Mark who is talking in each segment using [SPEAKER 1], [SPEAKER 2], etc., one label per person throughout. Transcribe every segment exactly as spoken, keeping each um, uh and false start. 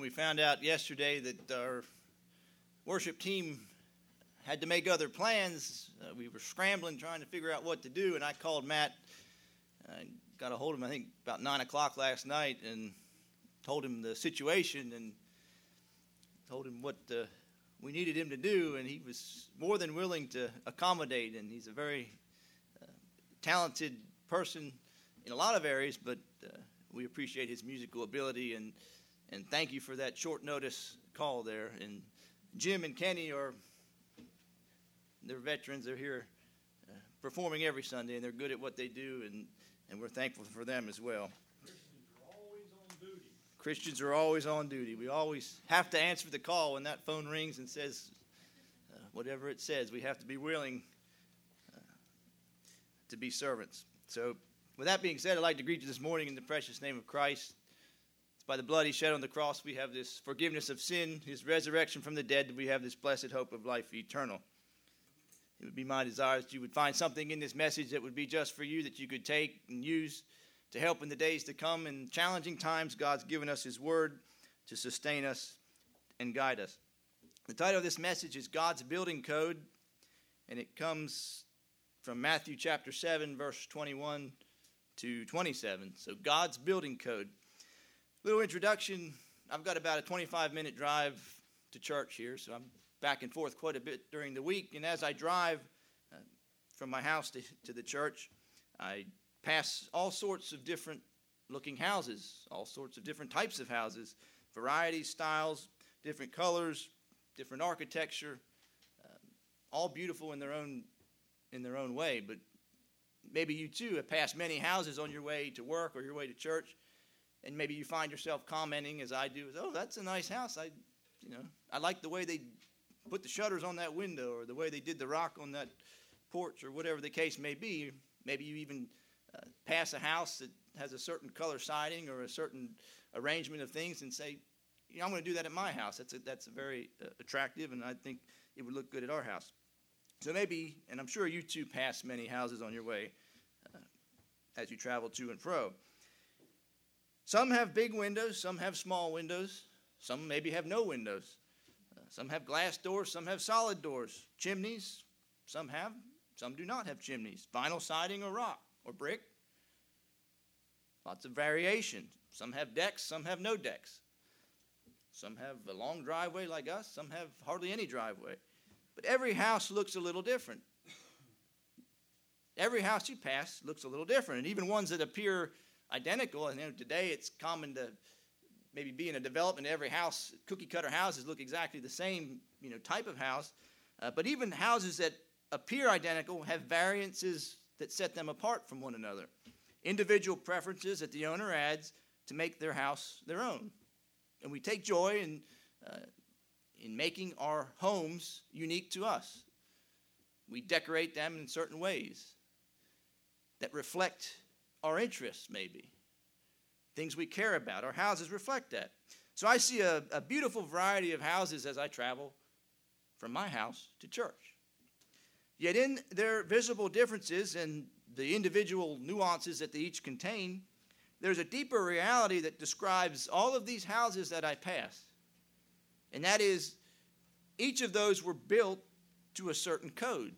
[SPEAKER 1] we found out yesterday that our worship team had to make other plans. Uh, we were scrambling, trying to figure out what to do, and I called Matt. I got a hold of him, I think, about nine o'clock last night, and told him the situation and told him what uh, we needed him to do, and he was more than willing to accommodate, and he's a very uh, talented person in a lot of areas, but uh, we appreciate his musical ability, and and thank you for that short notice call there. And Jim and Kenny are, they're veterans. They're here uh, performing every Sunday, and they're good at what they do, and, and we're thankful for them as well.
[SPEAKER 2] Christians are always on duty.
[SPEAKER 1] Christians are always on duty. We always have to answer the call when that phone rings and says uh, whatever it says. We have to be willing uh, to be servants. So with that being said, I'd like to greet you this morning in the precious name of Christ. It's by the blood he shed on the cross we have this forgiveness of sin, his resurrection from the dead, that we have this blessed hope of life eternal. It would be my desire that you would find something in this message that would be just for you, that you could take and use to help in the days to come. In challenging times, God's given us his word to sustain us and guide us. The title of this message is God's Building Code, and it comes from Matthew chapter seven, verse twenty-one to twenty-seven. So God's Building Code. Little introduction. I've got about a twenty-five minute drive to church here, so I'm back and forth quite a bit during the week. And as I drive uh, from my house to, to the church, I pass all sorts of different looking houses, all sorts of different types of houses, varieties, styles, different colors, different architecture, uh, all beautiful in their own in their own way. But maybe you too have passed many houses on your way to work or your way to church, and maybe you find yourself commenting, as I do, "Oh, that's a nice house. I, you know, I like the way they put the shutters on that window, or the way they did the rock on that porch," or whatever the case may be. Maybe you even uh, pass a house that has a certain color siding or a certain arrangement of things, and say, "You know, I'm going to do that at my house. That's a, that's a very uh, attractive, and I think it would look good at our house." So maybe, and I'm sure you too pass many houses on your way uh, as you travel to and fro. Some have big windows, some have small windows, some maybe have no windows. Uh, some have glass doors, some have solid doors. Chimneys, some have, some do not have chimneys. Vinyl siding or rock or brick. Lots of variation. Some have decks, some have no decks. Some have a long driveway like us, some have hardly any driveway. But every house looks a little different. Every house you pass looks a little different, and even ones that appear identical. And you know, today it's common to maybe be in a development. Every house, cookie-cutter houses look exactly the same, you know, type of house. Uh, but even houses that appear identical have variances that set them apart from one another. Individual preferences that the owner adds to make their house their own. And we take joy in uh, in making our homes unique to us. We decorate them in certain ways that reflect our interests, maybe. Things we care about. Our houses reflect that. So I see a, a beautiful variety of houses as I travel from my house to church. Yet in their visible differences and the individual nuances that they each contain, there's a deeper reality that describes all of these houses that I pass. And that is, each of those were built to a certain code.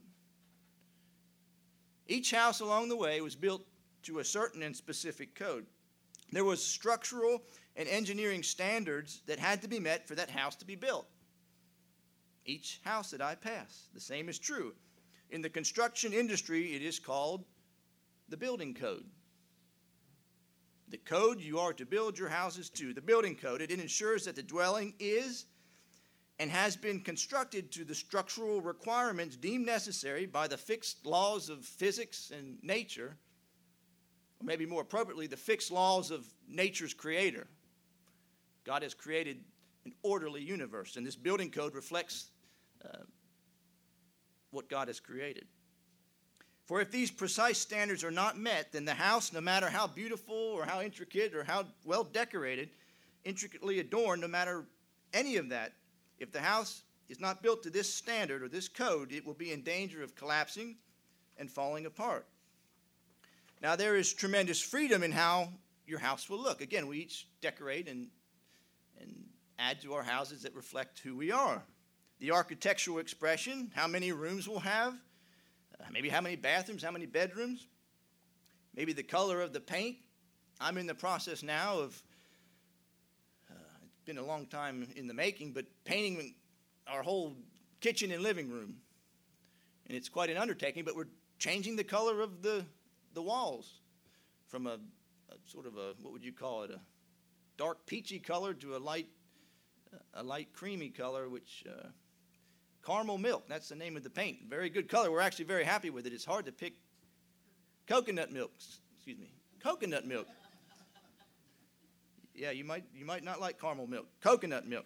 [SPEAKER 1] Each house along the way was built to a certain and specific code. There was structural and engineering standards that had to be met for that house to be built. Each house that I pass, the same is true. In the construction industry, it is called the building code. The code you are to build your houses to, the building code, it ensures that the dwelling is and has been constructed to the structural requirements deemed necessary by the fixed laws of physics and nature, or maybe more appropriately, the fixed laws of nature's creator. God has created an orderly universe, and this building code reflects uh, what God has created. For if these precise standards are not met, then the house, no matter how beautiful or how intricate or how well decorated, intricately adorned, no matter any of that, if the house is not built to this standard or this code, it will be in danger of collapsing and falling apart. Now, there is tremendous freedom in how your house will look. Again, we each decorate and, and add to our houses that reflect who we are. The architectural expression, how many rooms we'll have, uh, maybe how many bathrooms, how many bedrooms, maybe the color of the paint. I'm in the process now of, uh, it's been a long time in the making, but painting our whole kitchen and living room. And it's quite an undertaking, but we're changing the color of the, the walls from a, a sort of a, what would you call it, a dark peachy color to a light, a light creamy color, which, uh, caramel milk, that's the name of the paint. Very good color. We're actually very happy with it. It's hard to pick coconut milk, excuse me, coconut milk. Yeah, you might you might not like caramel milk, coconut milk.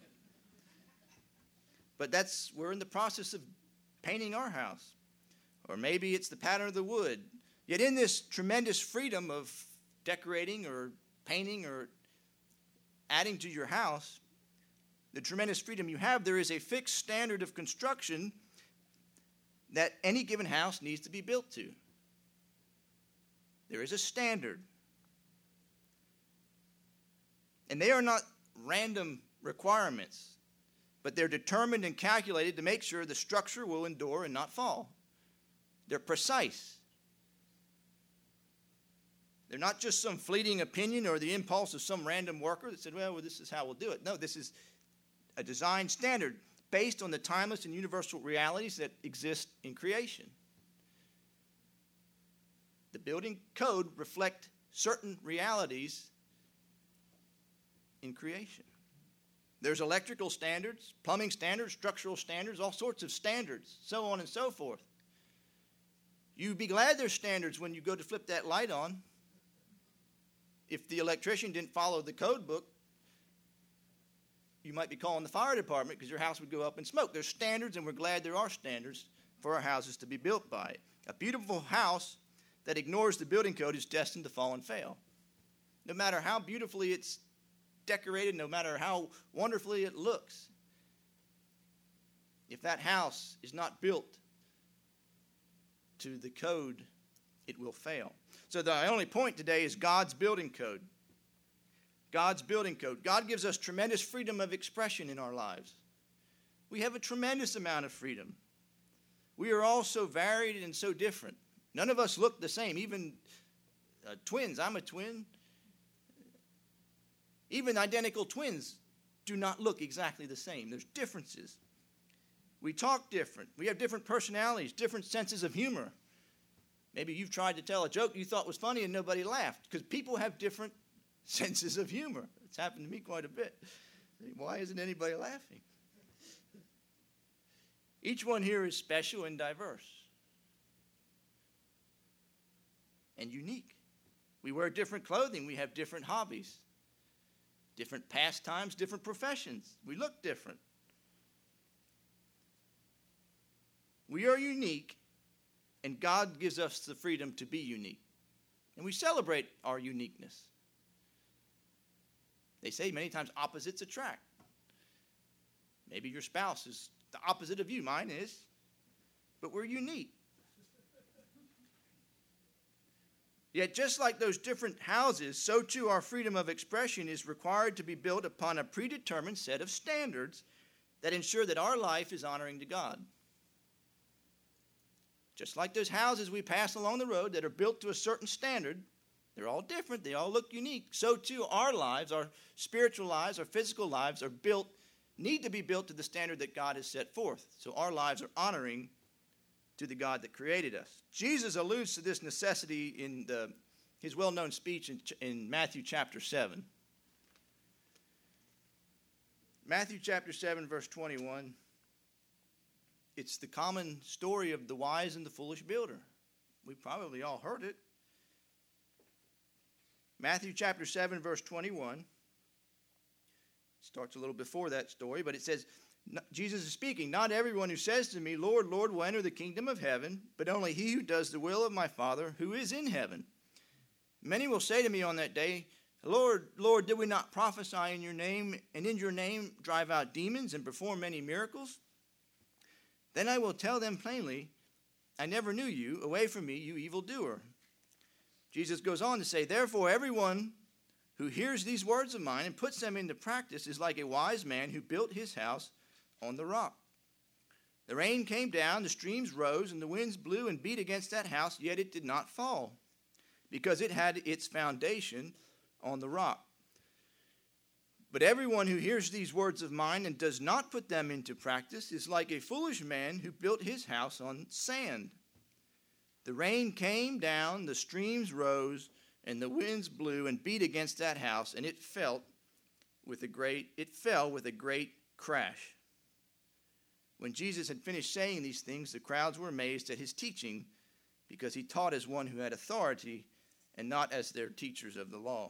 [SPEAKER 1] But that's, we're in the process of painting our house. Or maybe it's the pattern of the wood. Yet in this tremendous freedom of decorating or painting or adding to your house, the tremendous freedom you have, there is a fixed standard of construction that any given house needs to be built to. There is a standard. And they are not random requirements, but they're determined and calculated to make sure the structure will endure and not fall. They're precise. They're not just some fleeting opinion or the impulse of some random worker that said, well, well, this is how we'll do it. No, this is a design standard based on the timeless and universal realities that exist in creation. The building code reflects certain realities in creation. There's electrical standards, plumbing standards, structural standards, all sorts of standards, so on and so forth. You'd be glad there's standards when you go to flip that light on. If the electrician didn't follow the code book, you might be calling the fire department because your house would go up in smoke. There's standards, and we're glad there are standards for our houses to be built by. A beautiful house that ignores the building code is destined to fall and fail. No matter how beautifully it's decorated, no matter how wonderfully it looks, if that house is not built to the code, it will fail. So the only point today is God's building code. God's building code. God gives us tremendous freedom of expression in our lives. We have a tremendous amount of freedom. We are all so varied and so different. None of us look the same, even uh, twins. I'm a twin. Even identical twins do not look exactly the same. There's differences. We talk different. We have different personalities, different senses of humor. Maybe you've tried to tell a joke you thought was funny and nobody laughed, because people have different senses of humor. It's happened to me quite a bit. Why isn't anybody laughing? Each one here is special and diverse and unique. We wear different clothing. We have different hobbies, different pastimes, different professions. We look different. We are unique, and God gives us the freedom to be unique. And we celebrate our uniqueness. They say many times opposites attract. Maybe your spouse is the opposite of you. Mine is. But we're unique. Yet just like those different houses, so too our freedom of expression is required to be built upon a predetermined set of standards that ensure that our life is honoring to God. Just like those houses we pass along the road that are built to a certain standard, they're all different, they all look unique. So too our lives, our spiritual lives, our physical lives are built, need to be built to the standard that God has set forth. So our lives are honoring to the God that created us. Jesus alludes to this necessity in the, his well-known speech in, in Matthew chapter seven. Matthew chapter seven, verse twenty-one. It's the common story of the wise and the foolish builder. We've probably all heard it. Matthew chapter seven, verse twenty-one. Starts a little before that story, but it says, Jesus is speaking, "Not everyone who says to me, 'Lord, Lord,' will enter the kingdom of heaven, but only he who does the will of my Father who is in heaven. Many will say to me on that day, 'Lord, Lord, did we not prophesy in your name, and in your name drive out demons and perform many miracles?' Then I will tell them plainly, 'I never knew you. Away from me, you evildoer.'" Jesus goes on to say, "Therefore, everyone who hears these words of mine and puts them into practice is like a wise man who built his house on the rock. The rain came down, the streams rose, and the winds blew and beat against that house, yet it did not fall, because it had its foundation on the rock. But everyone who hears these words of mine and does not put them into practice is like a foolish man who built his house on sand. The rain came down, the streams rose, and the winds blew and beat against that house, and it fell with a great it fell with a great crash. When Jesus had finished saying these things, the crowds were amazed at his teaching, because he taught as one who had authority and not as their teachers of the law.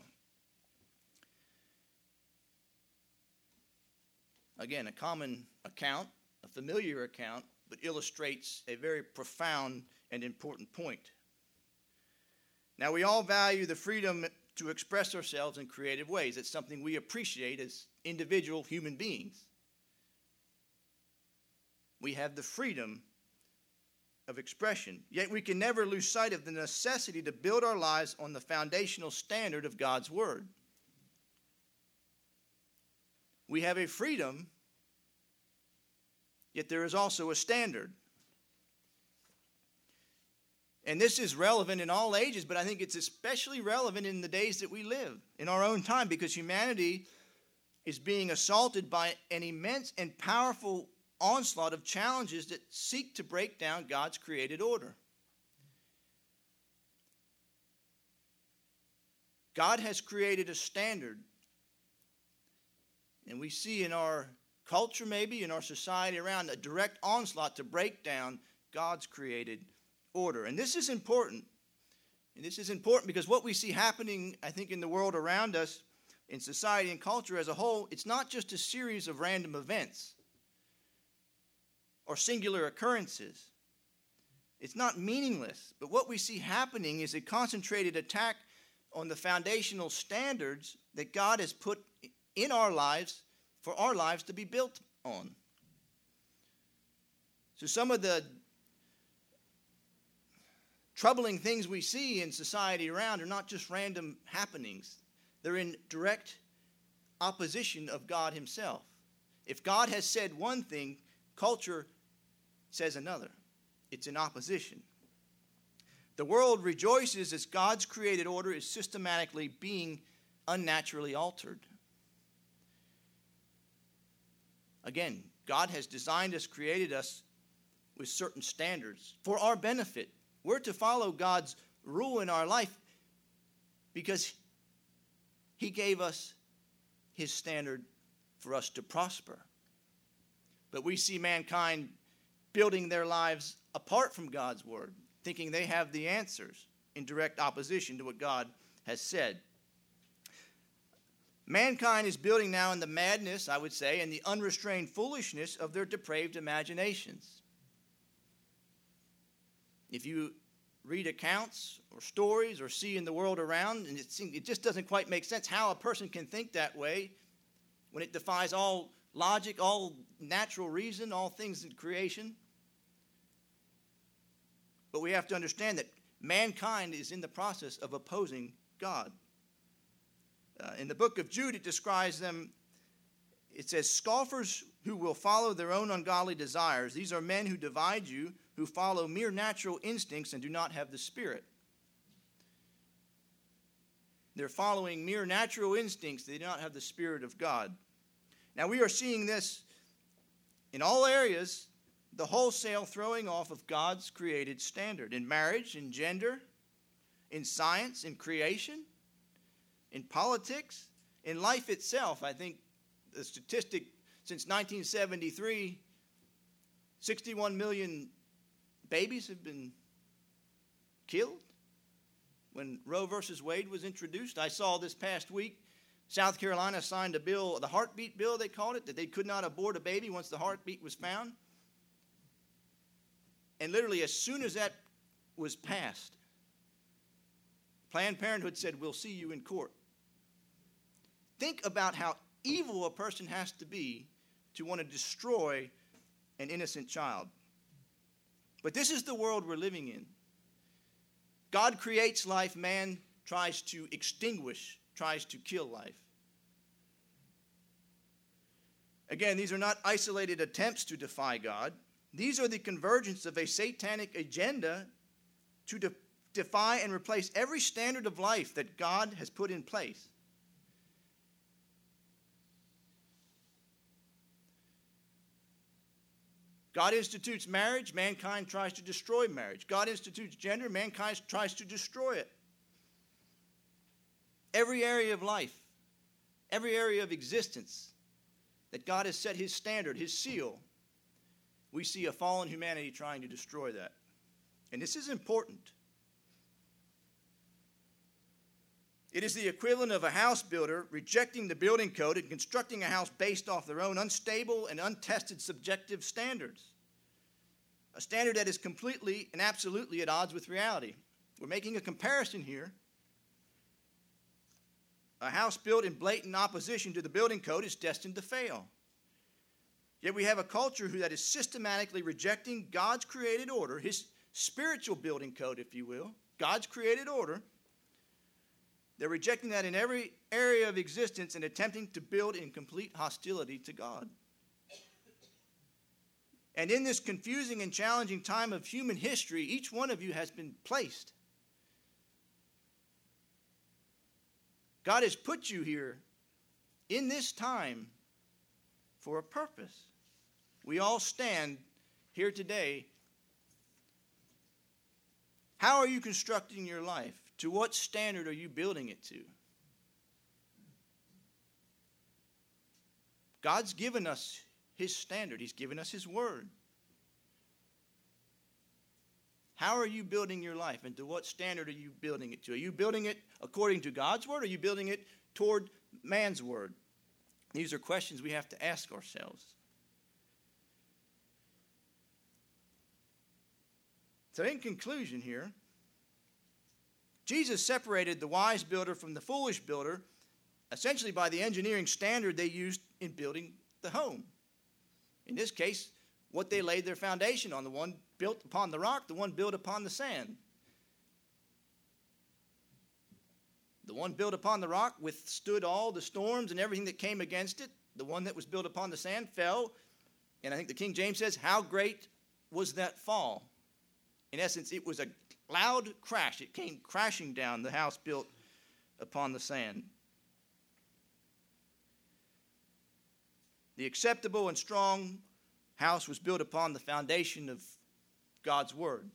[SPEAKER 1] Again, a common account, a familiar account, but illustrates a very profound and important point. Now, we all value the freedom to express ourselves in creative ways. It's something we appreciate as individual human beings. We have the freedom of expression, yet we can never lose sight of the necessity to build our lives on the foundational standard of God's Word. We have a freedom, yet there is also a standard. And this is relevant in all ages, but I think it's especially relevant in the days that we live, in our own time, because humanity is being assaulted by an immense and powerful onslaught of challenges that seek to break down God's created order. God has created a standard, and we see in our culture, maybe in our society around, a direct onslaught to break down God's created order. And this is important. And this is important because what we see happening, I think, in the world around us, in society and culture as a whole, it's not just a series of random events or singular occurrences. It's not meaningless. But what we see happening is a concentrated attack on the foundational standards that God has put in our lives for our lives to be built on. So some of the troubling things we see in society around are not just random happenings. They're in direct opposition of God himself. If God has said one thing, culture says another. It's in opposition. The world rejoices as God's created order is systematically being unnaturally altered. Again, God has designed us, created us with certain standards for our benefit. We're to follow God's rule in our life because he gave us his standard for us to prosper. But we see mankind building their lives apart from God's word, thinking they have the answers in direct opposition to what God has said. Mankind is building now in the madness, I would say, and the unrestrained foolishness of their depraved imaginations. If you read accounts or stories or see in the world around, and it, seems, it just doesn't quite make sense how a person can think that way when it defies all logic, all natural reason, all things in creation. But we have to understand that mankind is in the process of opposing God. Uh, in the book of Jude, it describes them, it says, scoffers who will follow their own ungodly desires. These are men who divide you, who follow mere natural instincts and do not have the Spirit. They're following mere natural instincts. They do not have the Spirit of God. Now, we are seeing this in all areas, the wholesale throwing off of God's created standard. In marriage, in gender, in science, in creation, in politics, in life itself. I think the statistic since nineteen seventy-three, sixty-one million babies have been killed when Roe versus Wade was introduced. I saw this past week, South Carolina signed a bill, the heartbeat bill they called it, that they could not abort a baby once the heartbeat was found. And literally as soon as that was passed, Planned Parenthood said, we'll see you in court. Think about how evil a person has to be to want to destroy an innocent child. But this is the world we're living in. God creates life, man tries to extinguish tries to kill life. Again, these are not isolated attempts to defy God. These are the convergence of a satanic agenda to de- defy and replace every standard of life that God has put in place. God institutes marriage, mankind tries to destroy marriage. God institutes gender, mankind tries to destroy it. Every area of life, every area of existence that God has set his standard, his seal, we see a fallen humanity trying to destroy that. And this is important. It is the equivalent of a house builder rejecting the building code and constructing a house based off their own unstable and untested subjective standards. A standard that is completely and absolutely at odds with reality. We're making a comparison here. A house built in blatant opposition to the building code is destined to fail. Yet we have a culture who that is systematically rejecting God's created order, his spiritual building code, if you will, God's created order. They're rejecting that in every area of existence and attempting to build in complete hostility to God. And in this confusing and challenging time of human history, each one of you has been placed. God has put you here in this time for a purpose. We all stand here today. How are you constructing your life? To what standard are you building it to? God's given us his standard. He's given us his word. How are you building your life, and to what standard are you building it to? Are you building it according to God's word, or are you building it toward man's word? These are questions we have to ask ourselves. So in conclusion here, Jesus separated the wise builder from the foolish builder essentially by the engineering standard they used in building the home. In this case, what they laid their foundation on, the one built upon the rock, the one built upon the sand. The one built upon the rock withstood all the storms and everything that came against it. The one that was built upon the sand fell. And I think the King James says, how great was that fall? In essence, it was a loud crash. It came crashing down, the house built upon the sand. The acceptable and strong house was built upon the foundation of God's word.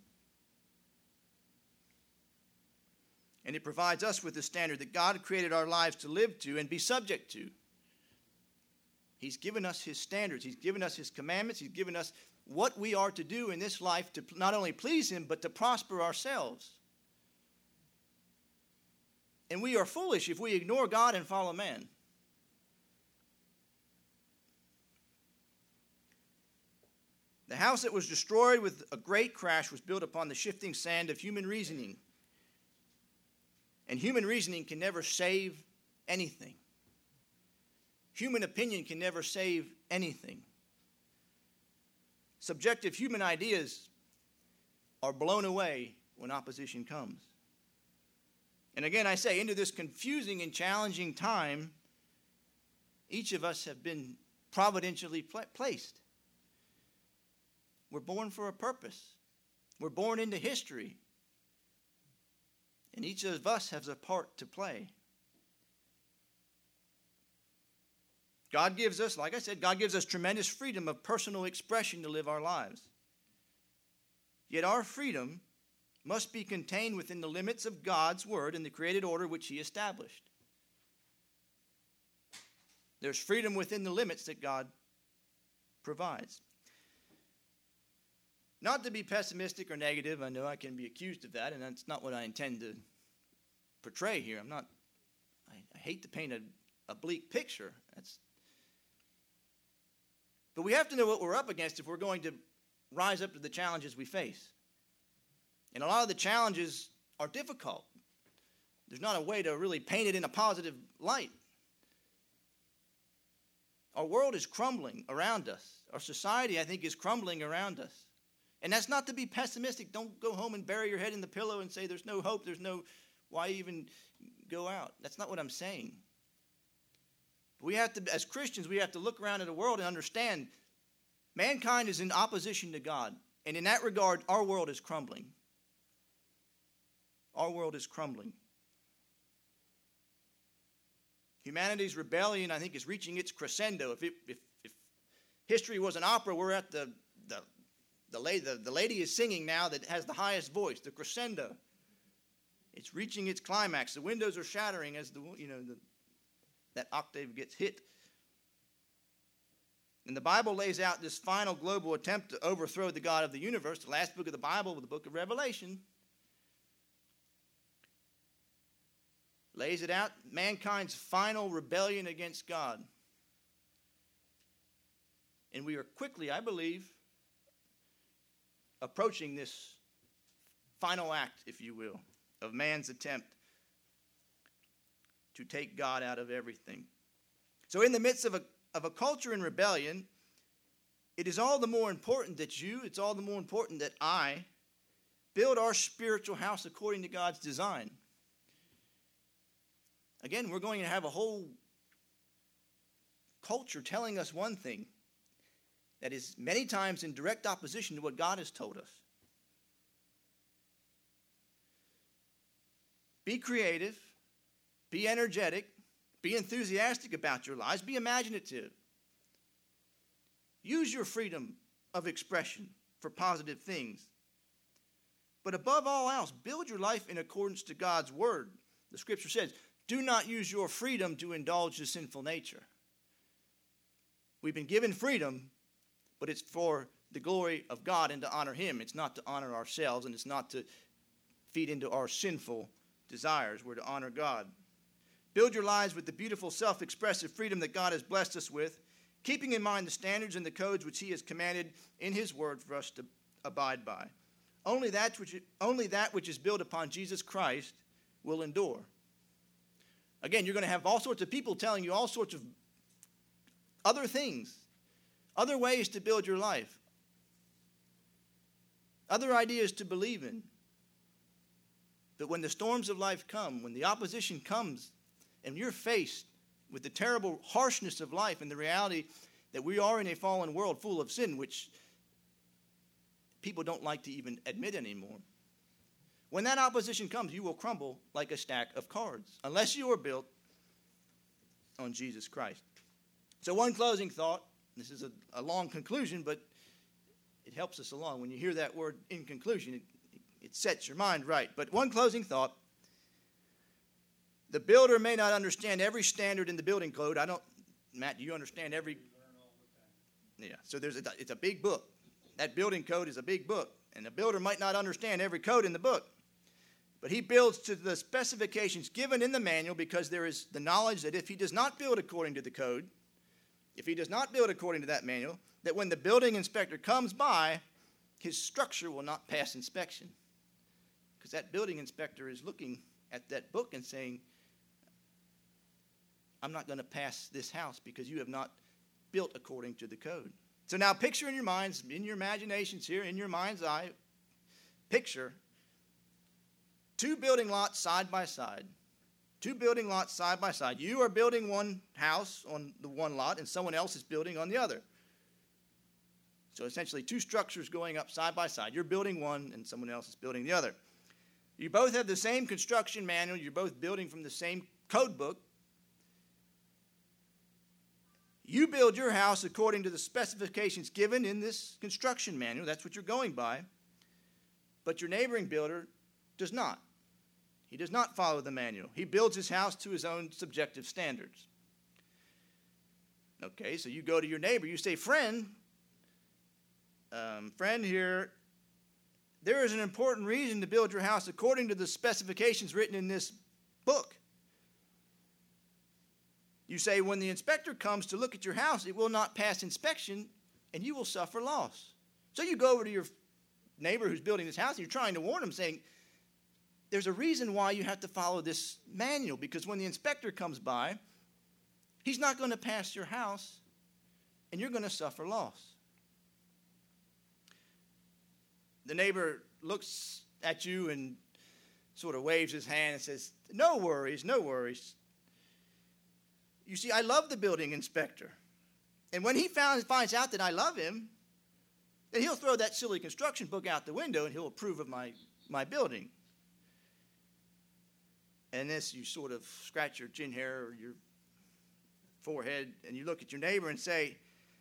[SPEAKER 1] And it provides us with the standard that God created our lives to live to and be subject to. He's given us his standards. He's given us his commandments. He's given us what we are to do in this life to not only please him, but to prosper ourselves. And we are foolish if we ignore God and follow man. The house that was destroyed with a great crash was built upon the shifting sand of human reasoning. And human reasoning can never save anything. Human opinion can never save anything. Subjective human ideas are blown away when opposition comes. And again, I say, into this confusing and challenging time, each of us have been providentially pl- placed. We're born for a purpose. We're born into history. And each of us has a part to play. God gives us, like I said, God gives us tremendous freedom of personal expression to live our lives. Yet our freedom must be contained within the limits of God's word and the created order which he established. There's freedom within the limits that God provides. Not to be pessimistic or negative, I know I can be accused of that, and that's not what I intend to portray here. I'm not, I, I hate to paint a, a bleak picture. That's, but we have to know what we're up against if we're going to rise up to the challenges we face. And a lot of the challenges are difficult. There's not a way to really paint it in a positive light. Our world is crumbling around us. Our society, I think, is crumbling around us. And that's not to be pessimistic. Don't go home and bury your head in the pillow and say there's no hope, there's no, why even go out. That's not what I'm saying. We have to, as Christians, we have to look around at the world and understand mankind is in opposition to God. And in that regard, our world is crumbling. Our world is crumbling. Humanity's rebellion, I think, is reaching its crescendo. If, it, if, if history was an opera, we're at the, the, the, lady, the, the lady is singing now that has the highest voice, the crescendo. It's reaching its climax. The windows are shattering as the, you know, the, that octave gets hit. And the Bible lays out this final global attempt to overthrow the God of the universe. The last book of the Bible, the book of Revelation, lays it out, mankind's final rebellion against God. And we are quickly, I believe, approaching this final act, if you will, of man's attempt to take God out of everything. So in the midst of a, of a culture in rebellion, it is all the more important that you, it's all the more important that I build our spiritual house according to God's design. Again, we're going to have a whole culture telling us one thing that is many times in direct opposition to what God has told us. Be creative, be energetic, be enthusiastic about your lives, be imaginative. Use your freedom of expression for positive things. But above all else, build your life in accordance to God's word. The scripture says, do not use your freedom to indulge the sinful nature. We've been given freedom, but it's for the glory of God and to honor him. It's not to honor ourselves, and it's not to feed into our sinful desires. We're to honor God. Build your lives with the beautiful self-expressive freedom that God has blessed us with, keeping in mind the standards and the codes which he has commanded in his word for us to abide by. Only that which, only that which is built upon Jesus Christ will endure. Again, you're going to have all sorts of people telling you all sorts of other things, other ways to build your life, other ideas to believe in. But when the storms of life come, when the opposition comes, and you're faced with the terrible harshness of life and the reality that we are in a fallen world full of sin, which people don't like to even admit anymore. When that opposition comes, you will crumble like a stack of cards, unless you are built on Jesus Christ. So one closing thought. This is a, a long conclusion, but it helps us along. When you hear that word in conclusion, it, it sets your mind right. But one closing thought. The builder may not understand every standard in the building code. I don't, Matt, do you understand every? Yeah, so there's a, it's a big book. That building code is a big book. And the builder might not understand every code in the book. But he builds to the specifications given in the manual because there is the knowledge that if he does not build according to the code, if he does not build according to that manual, that when the building inspector comes by, his structure will not pass inspection. Because that building inspector is looking at that book and saying, I'm not going to pass this house because you have not built according to the code. So now picture in your minds, in your imaginations here, in your mind's eye, picture two building lots side by side. Two building lots side by side. You are building one house on the one lot and someone else is building on the other. So essentially two structures going up side by side. You're building one and someone else is building the other. You both have the same construction manual. You're both building from the same code book. You build your house according to the specifications given in this construction manual. That's what you're going by. But your neighboring builder does not. He does not follow the manual. He builds his house to his own subjective standards. Okay, so you go to your neighbor. You say, friend, um, friend here, there is an important reason to build your house according to the specifications written in this book. You say, when the inspector comes to look at your house, it will not pass inspection, and you will suffer loss. So you go over to your neighbor who's building this house, and you're trying to warn him, saying, there's a reason why you have to follow this manual, because when the inspector comes by, he's not going to pass your house, and you're going to suffer loss. The neighbor looks at you and sort of waves his hand and says, No worries, no worries. You see, I love the building inspector. And when he found, finds out that I love him, then he'll throw that silly construction book out the window and he'll approve of my, my building. And this, you sort of scratch your chin hair or your forehead and you look at your neighbor and say,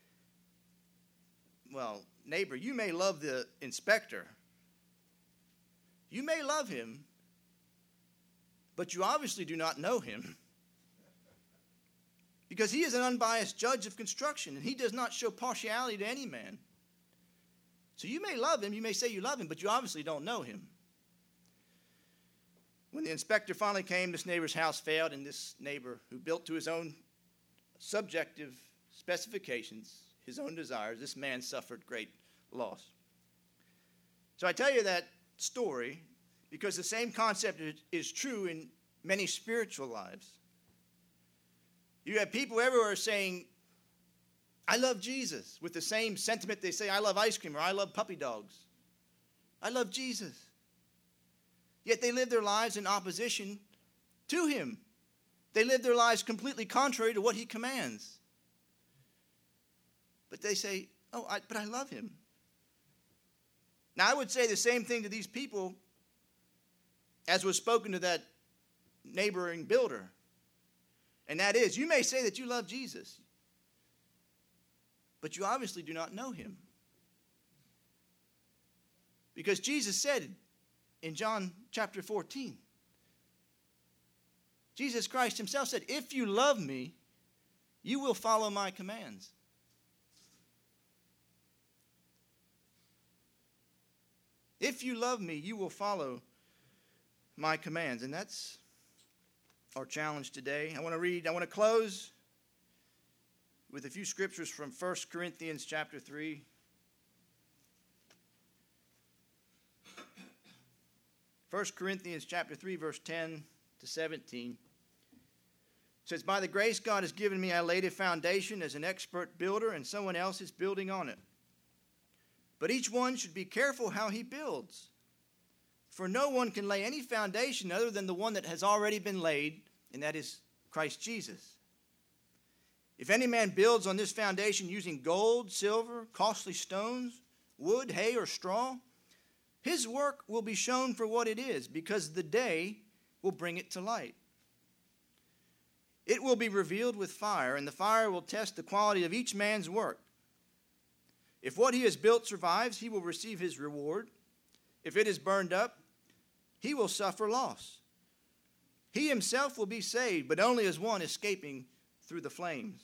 [SPEAKER 1] well, neighbor, you may love the inspector. You may love him, but you obviously do not know him. Because he is an unbiased judge of construction, and he does not show partiality to any man. So you may love him, you may say you love him, but you obviously don't know him. When the inspector finally came, this neighbor's house failed, and this neighbor, who built to his own subjective specifications, his own desires, this man suffered great loss. So I tell you that story because the same concept is true in many spiritual lives. You have people everywhere saying, I love Jesus, with the same sentiment they say, I love ice cream or I love puppy dogs. I love Jesus. Yet they live their lives in opposition to him. They live their lives completely contrary to what he commands. But they say, oh, I, but I love him. Now, I would say the same thing to these people as was spoken to that neighboring builder. And that is, you may say that you love Jesus, but you obviously do not know him. Because Jesus said in John chapter fourteen, Jesus Christ himself said, if you love me, you will follow my commands. If you love me, you will follow my commands. And that's our challenge today. I want to read, I want to close with a few scriptures from First Corinthians chapter three. First Corinthians chapter three, verse ten to seventeen. It says, by the grace God has given me, I laid a foundation as an expert builder, and someone else is building on it. But each one should be careful how he builds. For no one can lay any foundation other than the one that has already been laid, and that is Christ Jesus. If any man builds on this foundation using gold, silver, costly stones, wood, hay, or straw, his work will be shown for what it is, because the day will bring it to light. It will be revealed with fire, and the fire will test the quality of each man's work. If what he has built survives, he will receive his reward. If it is burned up, he will suffer loss. He himself will be saved, but only as one escaping through the flames.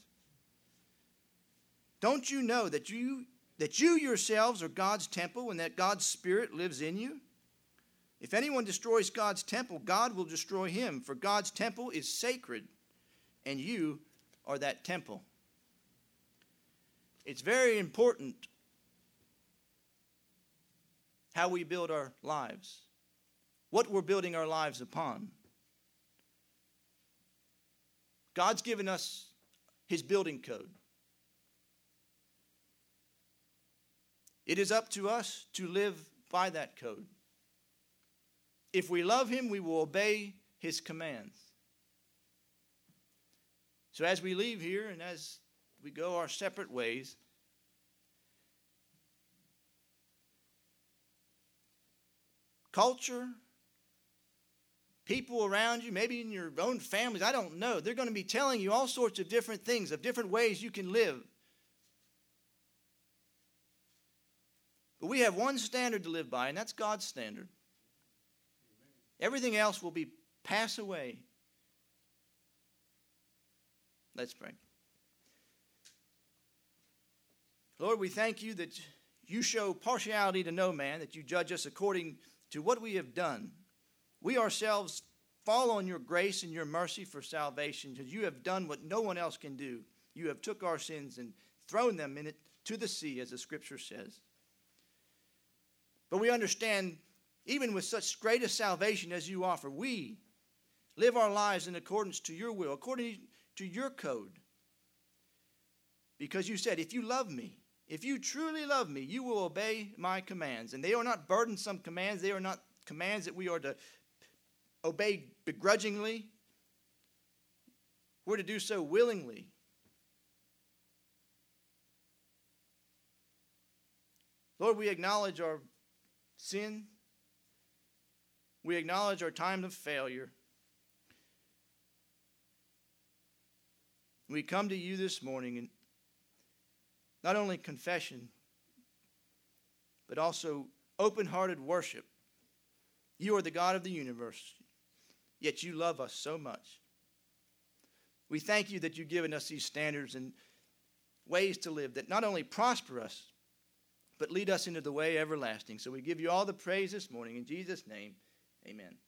[SPEAKER 1] Don't you know that you that you yourselves are God's temple and that God's Spirit lives in you? If anyone destroys God's temple, God will destroy him, for God's temple is sacred, and you are that temple. It's very important how we build our lives, what we're building our lives upon. God's given us his building code. It is up to us to live by that code. If we love him, we will obey his commands. So as we leave here and as we go our separate ways, culture, people around you, maybe in your own families, I don't know. They're going to be telling you all sorts of different things, of different ways you can live. But we have one standard to live by, and that's God's standard. Everything else will be pass away. Let's pray. Lord, we thank you that you show partiality to no man, that you judge us according to what we have done. We ourselves fall on your grace and your mercy for salvation, because you have done what no one else can do. You have took our sins and thrown them in it to the sea, as the scripture says. But we understand, even with such great a salvation as you offer, we live our lives in accordance to your will, according to your code. Because you said, if you love me, if you truly love me, you will obey my commands. And they are not burdensome commands. They are not commands that we are to obey begrudgingly. We're to do so willingly. Lord, we acknowledge our sin. We acknowledge our time of failure. We come to you this morning in not only confession, but also open-hearted worship. You are the God of the universe, yet you love us so much. We thank you that you've given us these standards and ways to live that not only prosper us, but lead us into the way everlasting. So we give you all the praise this morning. In Jesus' name, amen.